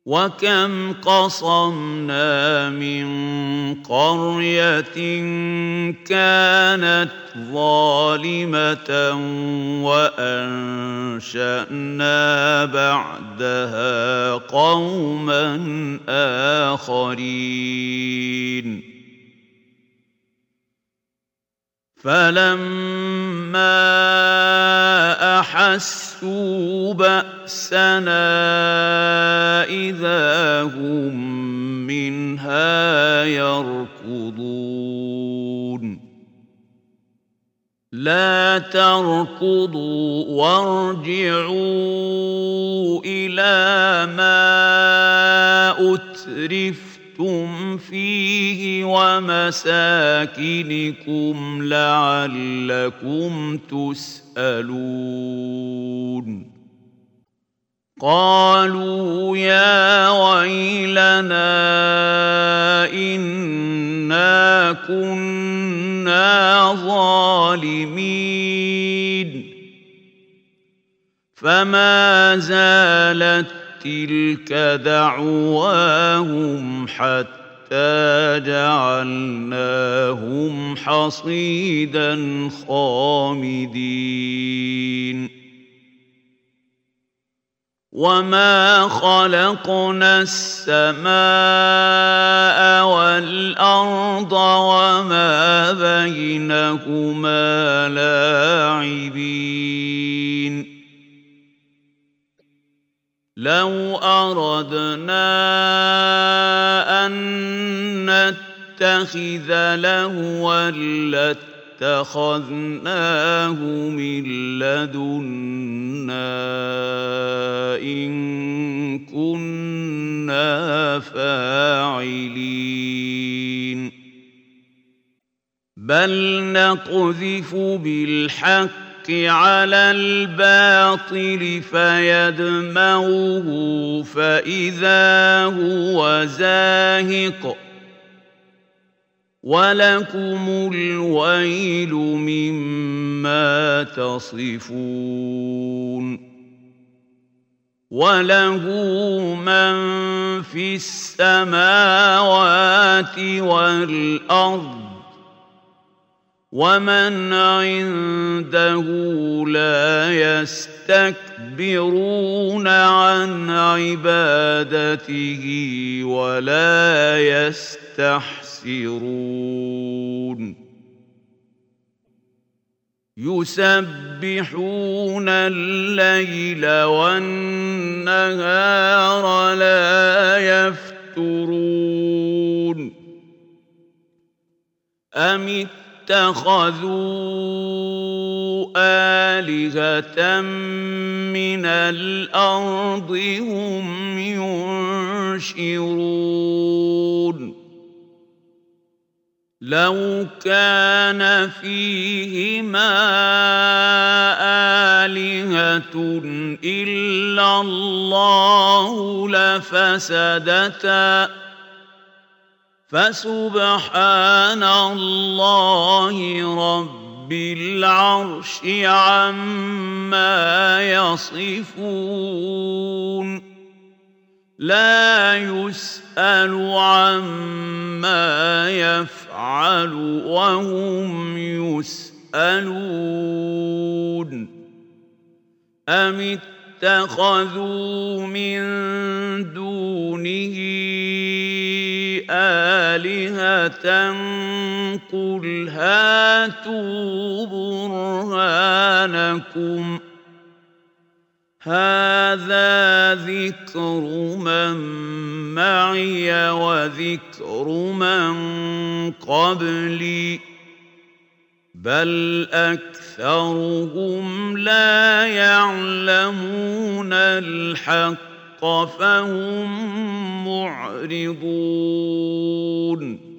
وكم قصمنا من قرية كانت ظالمة وأنشأنا بعدها قوما آخرين فلما أحسوا بأسنا إذا هم منها يركضون لا تركضوا وارجعوا إلى ما أترفتم فيه ومساكنكم لعلكم تسألون قالوا يا ويلنا إنا كنا ظالمين فما زالت تلك دعواهم حتى جعلناهم حصيدا خامدين وما خلقنا السماء والأرض وما بينهما لاعبين لو أردنا أن نتخذ لهوا لاتخذناه من لدنا إن كنا فاعلين بل نقذف بالحق على الباطل فيدمغه فإذا هو زاهق ولكم الويل مما تصفون وله من في السماوات والأرض ومن عنده لا يستكبرون عن عبادته ولا يستحسرون يسبحون الليل والنهار لا يفترون أم اتخذوا آلهة من الأرض هم ينشرون لو كان فيهما آلهة إلا الله لفسدتا فسبحان الله رب العرش عما يصفون لا يسأل عما يفعل وهم يسألون أم اتخذوا من دونه آلهة قل هاتوا برهانكم هذا ذكر من معي وذكر من قبلي بل أكثرهم لا يعلمون الحق فهم معرضون